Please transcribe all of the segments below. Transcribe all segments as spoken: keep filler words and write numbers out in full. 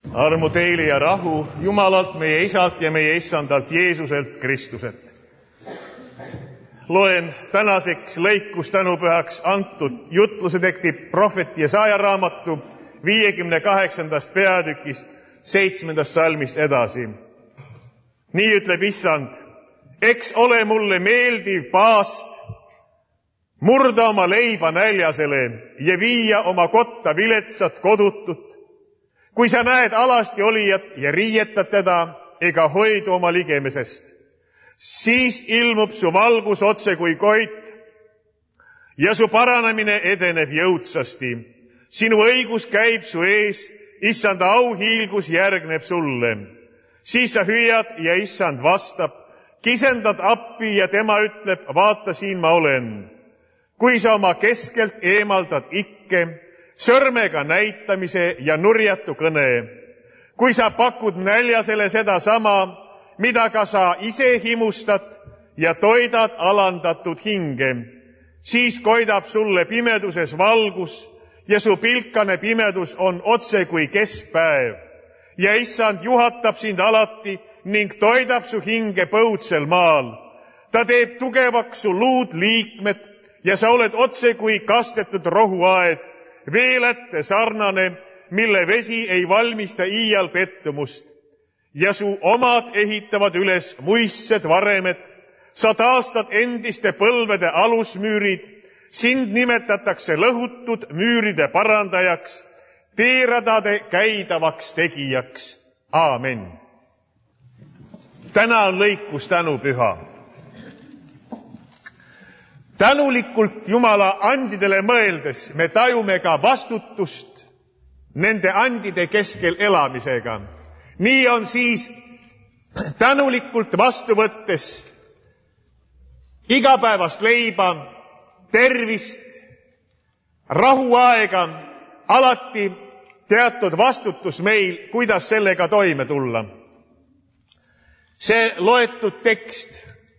Armu teile ja rahu Jumalalt, meie Isalt ja meie Issandalt Jeesuselt Kristuselt. Loen tänaseks lõikus tänupühaks antud jutluse teksti prohveti Jesaja raamatu viiekümne kaheksandast peatükist seitsmendast salmist edasi. Nii ütleb Issand, eks ole mulle meeldiv paast, murda oma leiba näljasele ja viia oma kotta viletsat kodutut. Kui sa näed alasti olijat ja riietad teda ega hoidu oma ligemisest, siis ilmub su valgus otse kui koit ja su paranemine edeneb jõudsasti. Sinu õigus käib su ees, Issanda auhiilgus järgneb sulle. Siis sa hüüad ja Issand vastab, kisendad appi ja tema ütleb, vaata siin ma olen. Kui sa oma keskelt eemaldad ikke, sõrmega näitamise ja nurjatu kõne. Kui sa pakud näljasele seda sama, mida ka sa ise himustad ja toidad alandatud hinge, siis koidab sulle pimeduses valgus ja su pilkane pimedus on otse kui keskpäev. Ja Issand juhatab sind alati ning toidab su hinge põudsel maal. Ta teeb tugevaks su luud liikmed ja sa oled otse kui kastetud rohuaed, veelete sarnane, mille vesi ei valmista iial pettumust. Ja su omad ehitavad üles muistsed varemed, sa taastad endiste põlvede alusmüürid, sind nimetatakse lõhutud müüride parandajaks, teeradade käidavaks tegijaks. Aamen. Täna on lõikus tänupüha. Tänulikult Jumala andidele mõeldes me tajume ka vastutust nende andide keskel elamisega. Nii on siis tänulikult vastu võttes igapäevast leiba, tervist, rahuaega, alati teatud vastutus meil, kuidas sellega toime tulla. See loetud tekst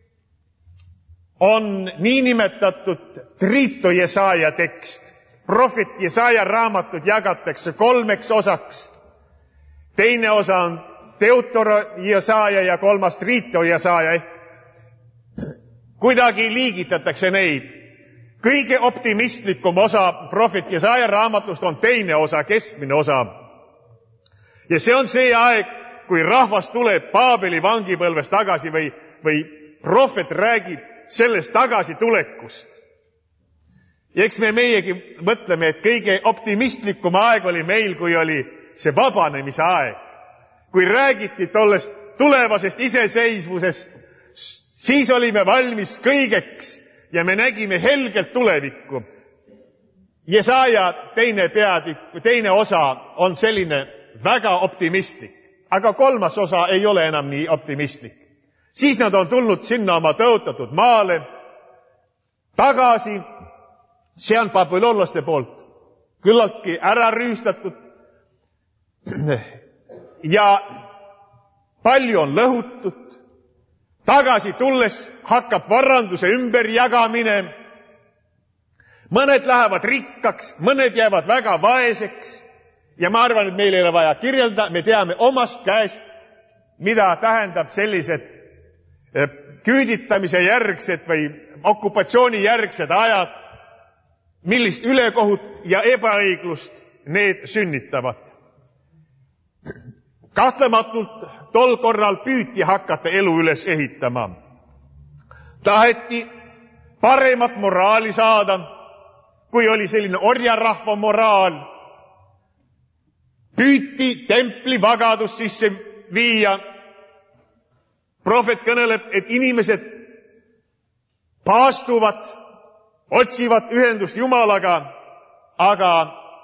on niinimetatud Triito Jesaja tekst. Prohvet Jesaja raamatud jagatakse kolmeks osaks. Teine osa on Deutero Jesaja ja kolmas Triito Jesaja ehk kuidagi liigitatakse neid. Kõige optimistlikum osa prohvet Jesaja raamatust on teine osa, keskmine osa. Ja see on see aeg, kui rahvas tuleb Paabeli vangipõlvest tagasi või, või prohvet räägib sellest tagasi tulekust. Ja eks me meiegi mõtleme, et kõige optimistlikum aeg oli meil, kui oli see vabanemise aeg. Kui räägiti tollest tulevasest iseseisvusest, siis olime valmis kõigeks ja me nägime helgelt tulevikku. Jesaja teine peatükk, teine osa on selline väga optimistlik, aga kolmas osa ei ole enam nii optimistlik. Siis nad on tulnud sinna oma tõotatud maale tagasi. See on babylonlaste poolt küllaltki ära rüüstatud ja palju on lõhutud. Tagasi tulles hakkab varanduse ümberjagamine. Mõned lähevad rikkaks, mõned jäävad väga vaeseks ja ma arvan, et meil ei ole vaja kirjelda, me teame omast käest, mida tähendab sellised küüditamise järgsed või okupatsiooni järgsed ajad, millist ülekohut ja ebaõiglust need sünnitavad. Kahtlematult tol korral püüti hakata elu üles ehitama. Taheti paremat moraali saada, kui oli selline orjarahva moraal. Püüti templi vagadus sisse viia. Prohvet kõneleb, et inimesed paastuvad, otsivad ühendust Jumalaga, aga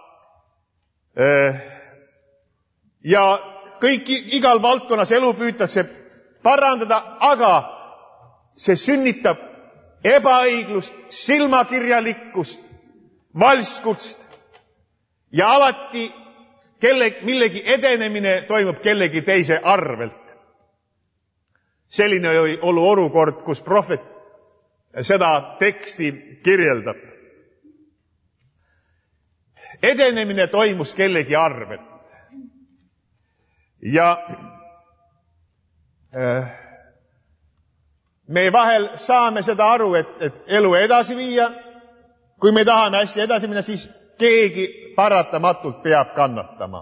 äh, ja kõik igal valdkonnas elu püütakse parandada, aga see sünnitab ebaõiglust, silmakirjalikkust, valskust ja alati kelle, millegi edenemine toimub kellegi teise arvelt. Selline oli olukord, kus prohvet seda teksti kirjeldab. Edenemine toimus kellegi arvelt. Ja äh, me vahel saame seda aru, et, et elu edasi viia. Kui me tahame hästi edasi minna, siis keegi paratamatult peab kannatama.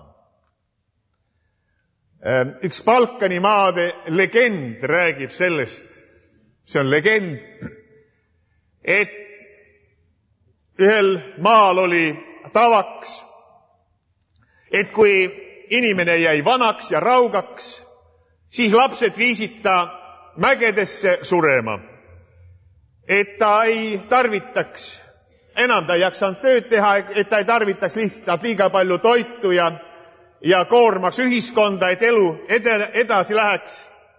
Üks Balkani maade legend räägib sellest, see on legend, et ühel maal oli tavaks, et kui inimene jäi vanaks ja raugaks, siis lapsed viisid ta mägedesse surema, et ta ei tarvitaks, enam ta ei jaksanud tööd teha, et ta ei tarvitaks lihtsalt liiga palju toitu ja, ja koormaks ühiskonda, et elu edasi läheks.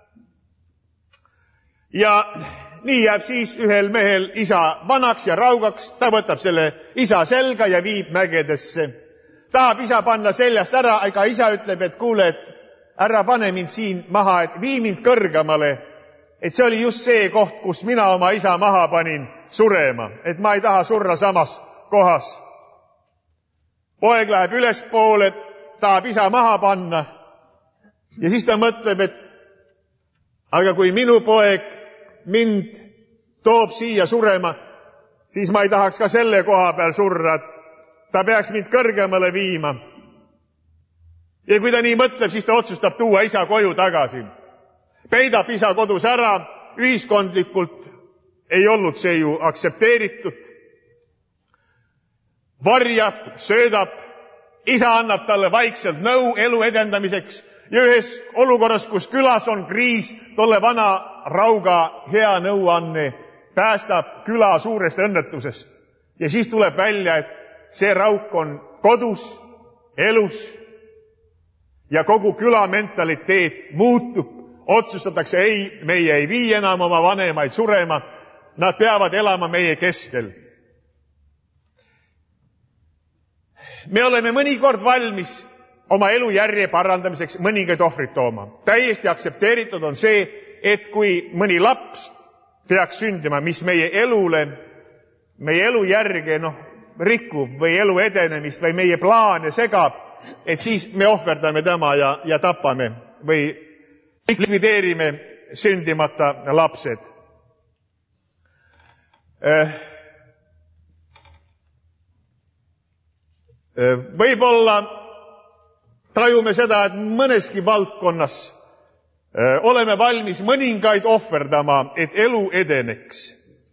Ja nii jääb siis ühel mehel isa vanaks ja raugaks, ta võtab selle isa selga ja viib mägedesse. Tahab isa panna seljast ära, aga isa ütleb, et kuule, et ära pane mind siin maha, et vii mind kõrgemale, et see oli just see koht, kus mina oma isa maha panin surema, et ma ei taha surra samas kohas. Poeg läheb ülespoole, tahab isa maha panna ja siis ta mõtleb, et aga kui minu poeg mind toob siia surema, siis ma ei tahaks ka selle koha peal surra, et ta peaks mind kõrgemale viima. Ja kui ta nii mõtleb, siis ta otsustab tuua isa koju tagasi. Peidab isa kodus ära, ühiskondlikult ei olnud see ju aktsepteeritud. Varjab, söödab, isa annab talle vaikselt nõu elu edendamiseks ja ühes olukorras, kus külas on kriis, tolle vana rauga hea nõuanne päästab küla suurest õnnetusest. Ja siis tuleb välja, et see rauk on kodus, elus ja kogu küla mentaliteet muutub. Otsustatakse, ei, meie ei vii enam oma vanemaid surema, nad peavad elama meie keskel. Me oleme mõnikord valmis oma elu järje parandamiseks mõningaid ohvrit tooma. Täiesti aktsepteeritud on see, et kui mõni laps peaks sündima, mis meie elule, meie elu järge noh, rikub või elu edenemist või meie plaane segab, et siis me ohverdame tema ja, ja tapame või likvideerime sündimata lapsed. Võib-olla tajume seda, et mõneski valdkonnas oleme valmis mõningaid ohverdama, et elu edeneks.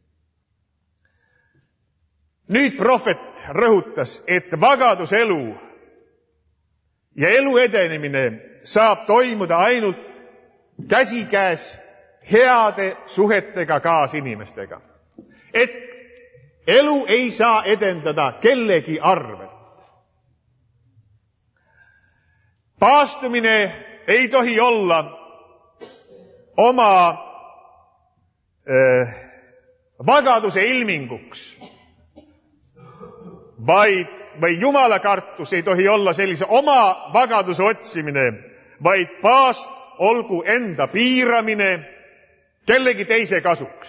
Nüüd prohvet rõhutas, et vagaduselu ja elu edenemine saab toimuda ainult käsikäes heade suhetega kaasinimestega. Et elu ei saa edendada kellegi arvelt. Paastumine ei tohi olla oma äh, vagaduse ilminguks, vaid, või jumala kartus ei tohi olla sellise oma vagaduse otsimine, vaid paast olgu enda piiramine kellegi teise kasuks.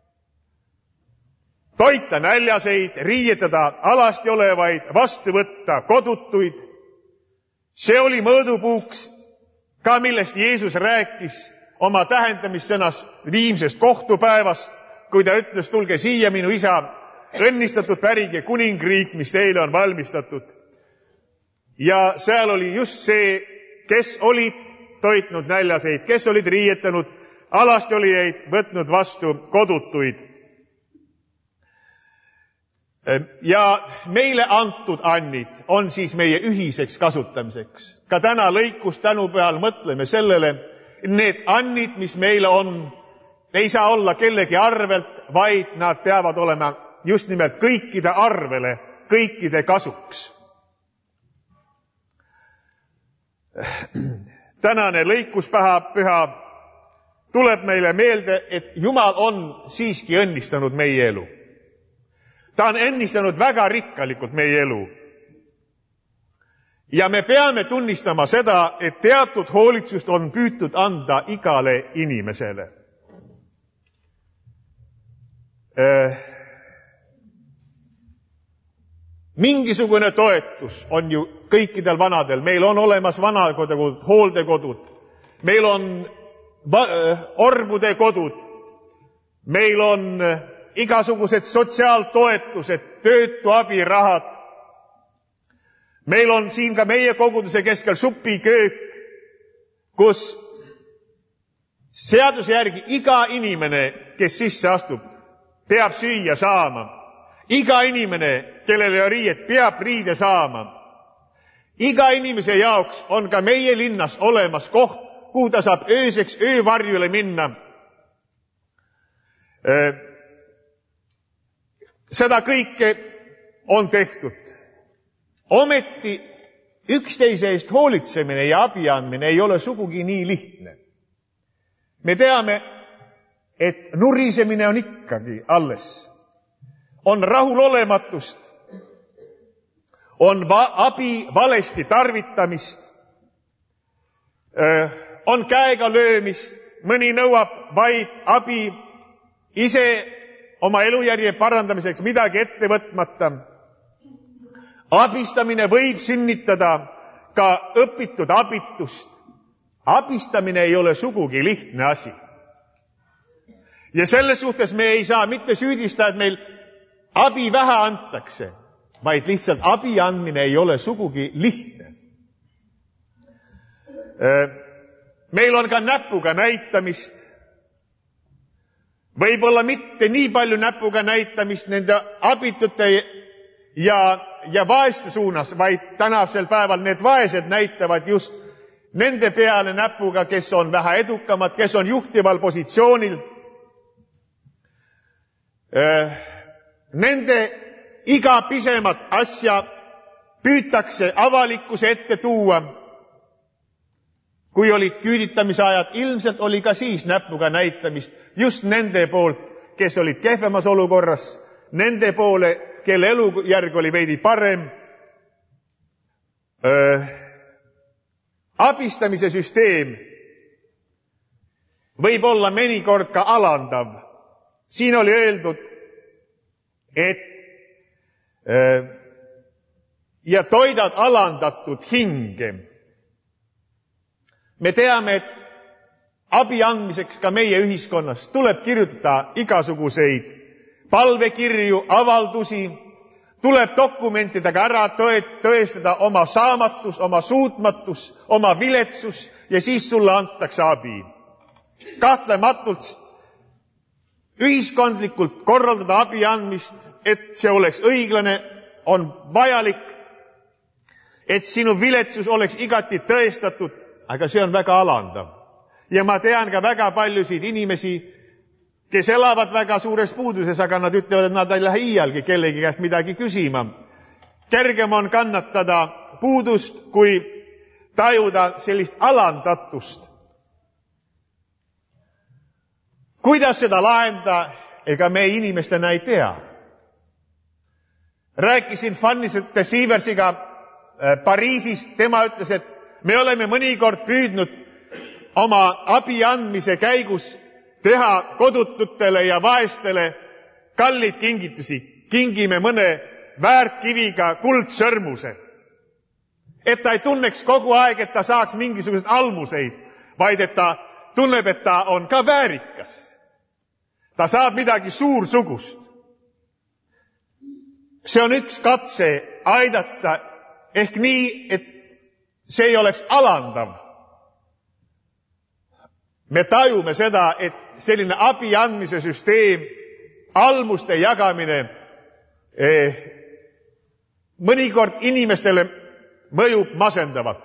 Toita näljaseid, riietada alasti olevaid, vastu võtta kodutuid. See oli mõõdupuuks ka, millest Jeesus rääkis oma tähendamissõnas viimsest kohtupäevast, kui ta ütles, tulge siia minu isa, õnnistatud pärige kuningriik, mis teile on valmistatud. Ja seal oli just see, kes olid toitnud näljaseid, kes olid riietanud alasti olijaid, võtnud vastu kodutuid. Ja meile antud annid on siis meie ühiseks kasutamiseks. Ka täna lõikus tänupeal mõtleme sellele, need annid, mis meile on, ei saa olla kellegi arvelt, vaid nad peavad olema just nimelt kõikide arvele, kõikide kasuks. Tänane lõikuspüha püha tuleb meile meelde, et Jumal on siiski õnnistanud meie elu. Ta on õnnistanud väga rikkalikult meie elu. Ja me peame tunnistama seda, et teatud hoolitsust on püütud anda igale inimesele. mingisugune toetus on ju kõikidel vanadel. Meil on olemas vanakodud, hooldekodud, meil on orbude kodud, meil on igasugused sotsiaaltoetused, töötu abirahad. Meil on siin ka meie koguduse keskel supiköök, kus seaduse järgi iga inimene, kes sisse astub, peab süüa saama. Iga inimene, kellel ei ole riiet, peab riide saama. Iga inimese jaoks on ka meie linnas olemas koht, kuhu ta saab ööseks öövarjule minna. Seda kõike on tehtud. Ometi üksteise eest hoolitsemine ja abi andmine ei ole sugugi nii lihtne. Me teame, et nurisemine on ikkagi alles. On rahulolematust, on va- abi valesti tarvitamist, on käega löömist, mõni nõuab vaid abi ise oma elujärje parandamiseks midagi ette võtmata. Abistamine võib sünnitada ka õpitud abitust. Abistamine ei ole sugugi lihtne asi. Ja selles suhtes me ei saa mitte süüdistada, et meil abi vähe antakse, vaid lihtsalt abi andmine ei ole sugugi lihtne. Meil on ka näpuga näitamist. Võib-olla mitte nii palju näpuga näitamist nende abitute ja, ja vaeste suunas, vaid tänasel päeval need vaesed näitavad just nende peale näpuga, kes on vähe edukamad, kes on juhtival positsioonil. Nende iga pisemat asja püütakse avalikkuse ette tuua. Kui olid küüditamise ajad, ilmselt oli ka siis näpuga näitamist just nende poolt, kes olid kehvemas olukorras, nende poole, kelle elujärg oli veidi parem. Öö, abistamise süsteem võib olla mõnikord ka alandav. Siin oli öeldud, et öö, ja toidad alandatud hinge. Me teame, et abi andmiseks ka meie ühiskonnas tuleb kirjutada igasuguseid palvekirju, avaldusi, tuleb dokumentidega ära tõestada oma saamatus, oma suutmatus, oma viletsus ja siis sulle antakse abi. Kahtlematult ühiskondlikult korraldada abi andmist, et see oleks õiglane, on vajalik, et sinu viletsus oleks igati tõestatud, aga see on väga alandav. Ja ma tean ka väga paljusid inimesi, kes elavad väga suures puuduses, aga nad ütlevad, et nad ei lähe iialgi kellegi käest midagi küsima. Kergem on kannatada puudust, kui tajuda sellist alandatust. Kuidas seda lahendada, ega me inimestena ei tea. Rääkisin Fanny de Sieversiga Pariisis, tema ütles, et me oleme mõnikord püüdnud oma abi andmise käigus teha kodututele ja vaestele kallid kingitusi. Kingime mõne väärtkiviga kuldsõrmuse. Et ta ei tunneks kogu aeg, et ta saaks mingisugused almuseid, vaid et ta tunneb, et ta on ka väärikas. Ta saab midagi suursugust. See on üks katse aidata ehk nii, et see ei oleks alandav. Me tajume seda, et selline abi andmise süsteem, almuste jagamine, eh, mõnikord inimestele mõjub masendavalt.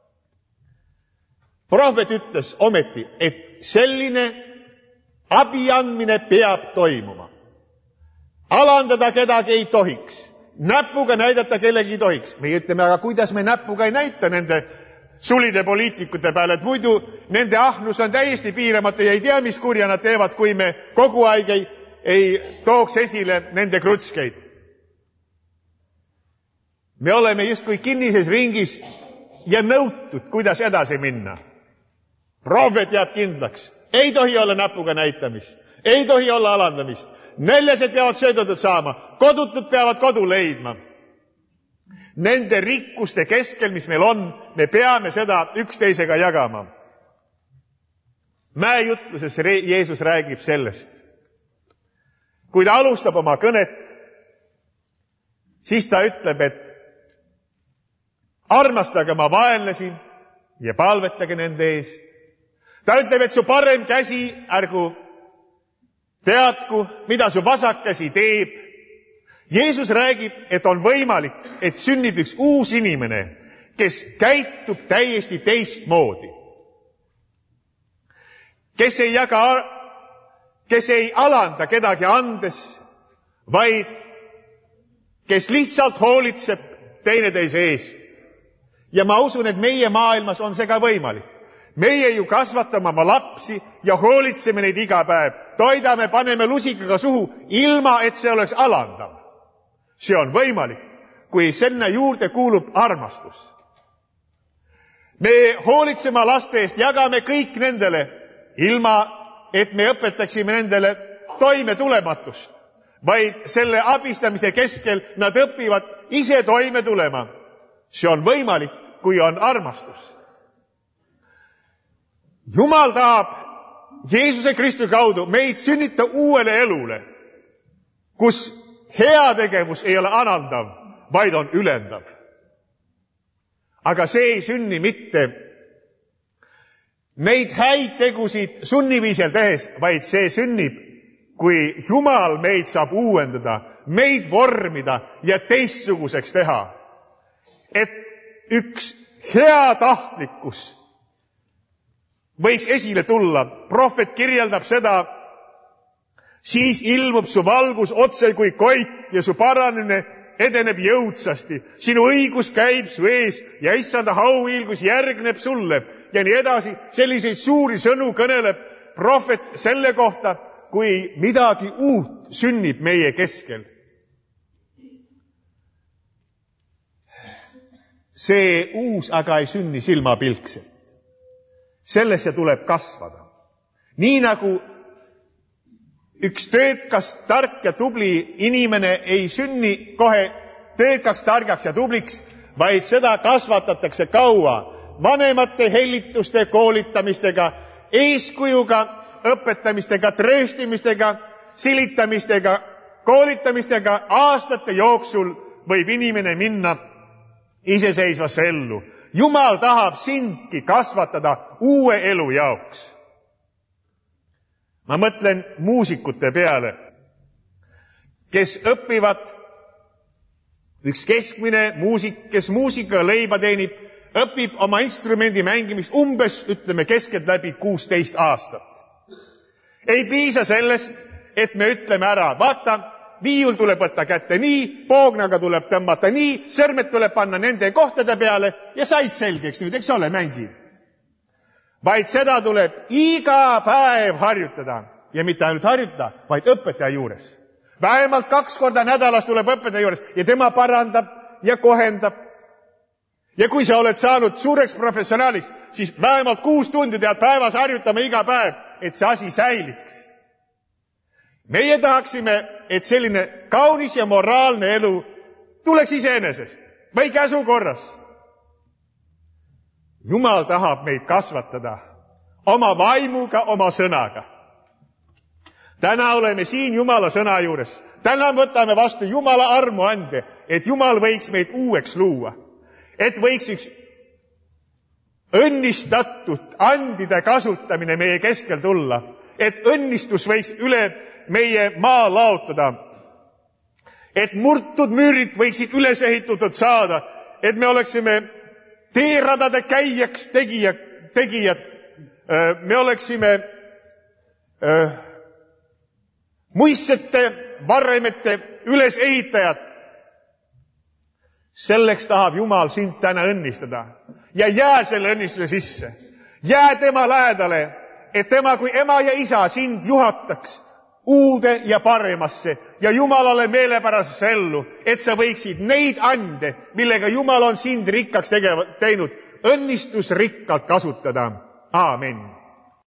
Prohvet ütles ometi, et selline abi andmine peab toimuma. Alandada kedagi ei tohiks. Näpuga näidata kellegi ei tohiks. Me ütleme, aga kuidas me näpuga ei näita nende sulide poliitikute peale, et muidu nende ahnus on täiesti piiramatu ja ei tea, mis kurja nad teevad, kui me kogu aeg ei, ei tooks esile nende krutskeid. Me oleme justkui kinnises ringis ja nõutud, kuidas edasi minna. Prohvet jääb kindlaks. Ei tohi olla näpuga näitamist. Ei tohi olla alandamist. Neljased peavad söödatud saama. Kodutud peavad kodu leidma. Nende rikkuste keskel, mis meil on, me peame seda üksteisega jagama. Mäejutluses Jeesus räägib sellest. Kui ta alustab oma kõnet, siis ta ütleb, et armastage oma vaenlasi ja palvetage nende eest. Ta ütleb, et su parem käsi ärgu teadku, mida su vasak käsi teeb. Jeesus räägib, et on võimalik, et sünnib üks uus inimene, kes käitub täiesti teistmoodi. Kes ei jaga, kes ei alanda kedagi andes, vaid kes lihtsalt hoolitseb teineteise eest. Ja ma usun, et meie maailmas on see ka võimalik. Meie ju kasvatame oma lapsi ja hoolitseme neid iga päev. Toidame, paneme lusikaga suhu, ilma et see oleks alandav. See on võimalik, kui selle juurde kuulub armastus. Me hoolitseme laste eest, jagame kõik nendele, ilma et me õpetaksime nendele toime tulematust, vaid selle abistamise keskel nad õpivad ise toime tulema. See on võimalik, kui on armastus. Jumal tahab Jeesuse Kristuse kaudu meid sünnita uuele elule, kus heategevus ei ole alandav, vaid on ülendav. Aga see ei sünni mitte neid häid tegusid sunniviisel tehes, vaid see sünnib, kui Jumal meid saab uuendada, meid vormida ja teistsuguseks teha. Et üks heatahtlikkus võiks esile tulla. Prohvet kirjeldab seda, siis ilmub su valgus otse kui koit ja su paranemine edeneb jõudsasti. Sinu õigus käib su ees ja issanda hauhiilgus järgneb sulle. Ja nii edasi, selliseid suuri sõnu kõneleb prohvet selle kohta, kui midagi uut sünnib meie keskel. See uus aga ei sünni silmapilkselt. Sellesse tuleb kasvada. Nii nagu üks töökas, tark ja tubli inimene ei sünni kohe töökaks, targaks ja tubliks, vaid seda kasvatatakse kaua. Vanemate hellituste koolitamistega, eeskujuga, õpetamistega, trööstimistega, silitamistega, koolitamistega aastate jooksul võib inimene minna iseseisvasse ellu. Jumal tahab sindki kasvatada uue elu jaoks. Ma mõtlen muusikute peale, kes õpivad, üks keskmine muusik, kes muusikaga leiba teenib, õpib oma instrumendi mängimist umbes, ütleme, keskelt läbi kuusteist aastat. Ei piisa sellest, et me ütleme ära, vaata, viiul tuleb võtta kätte nii, poognaga tuleb tõmmata nii, sõrmed tuleb panna nende kohtade peale ja said selgeks nüüd, eks ole, mängi. Vaid seda tuleb iga päev harjutada. Ja mitte ainult harjutada, vaid õpetaja juures. Vähemalt kaks korda nädalas tuleb õpetaja juures ja tema parandab ja kohendab. Ja kui sa oled saanud suureks professionaaliks, siis vähemalt kuus tundi tead päevas harjutama iga päev, et see asi säiliks. Meie tahaksime, et selline kaunis ja moraalne elu tuleks iseenesest või käsu korras. Jumal tahab meid kasvatada oma vaimuga, oma sõnaga. Täna oleme siin Jumala sõna juures. Täna võtame vastu Jumala armuande, et Jumal võiks meid uueks luua. Et võiks üks õnnistatud andide kasutamine meie keskel tulla. Et õnnistus võiks üle meie maa laotada. Et murtud müürid võiksid üles ehitatud saada. Et me oleksime teeradade käijaks tegijad. tegijad. Me oleksime äh, muissete, varremete ülesehitajad. Selleks tahab Jumal sind täna õnnistada. Ja jää selle õnnistuse sisse. Jää tema lähedale, et tema kui ema ja isa sind juhataks uude ja paremasse ja Jumalale meelepärasesse ellu, et sa võiksid neid ande, millega Jumal on sind rikkaks teinud, õnnistusrikkalt kasutada. Aamen.